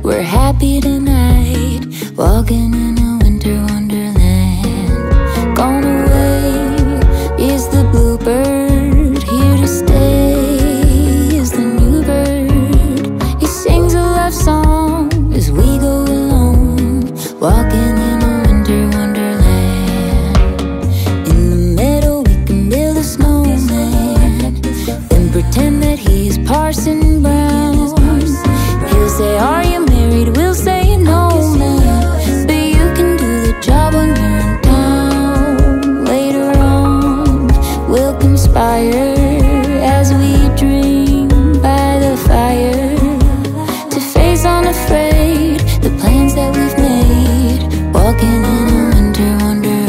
We're happy tonight, walking in a winter wonderland. Gone away is the bluebird, here to stay is the new bird. He sings a love song as we go along, walking in a winter wonderland. In the meadow we can build a snowman, then pretend that he's Parson Brown. He'll say, are you married? We'll say, no, man, but you can do the job when you're in town. Later on, we'll conspire as we dream by the fire, to face unafraid the plans that we've made, walking in a winter wonderland.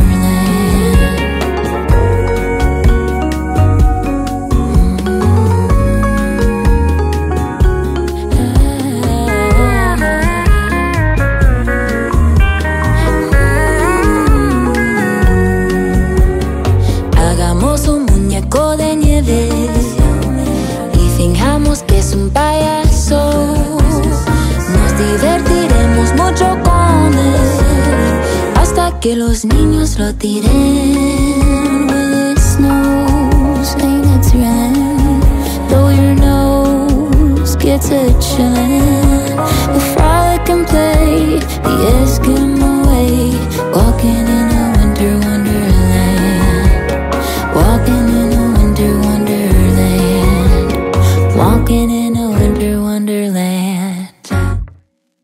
Hagamos un muñeco de nieve y fingamos que es un payaso. Nos divertiremos mucho con él hasta que los niños lo tiren. Well, it snows, ain't it thrilling? Though your nose gets a chillin', we'll frolic and play the Eskimo way, walking in a winter wonderland. Walking in a winter wonderland. Walking in a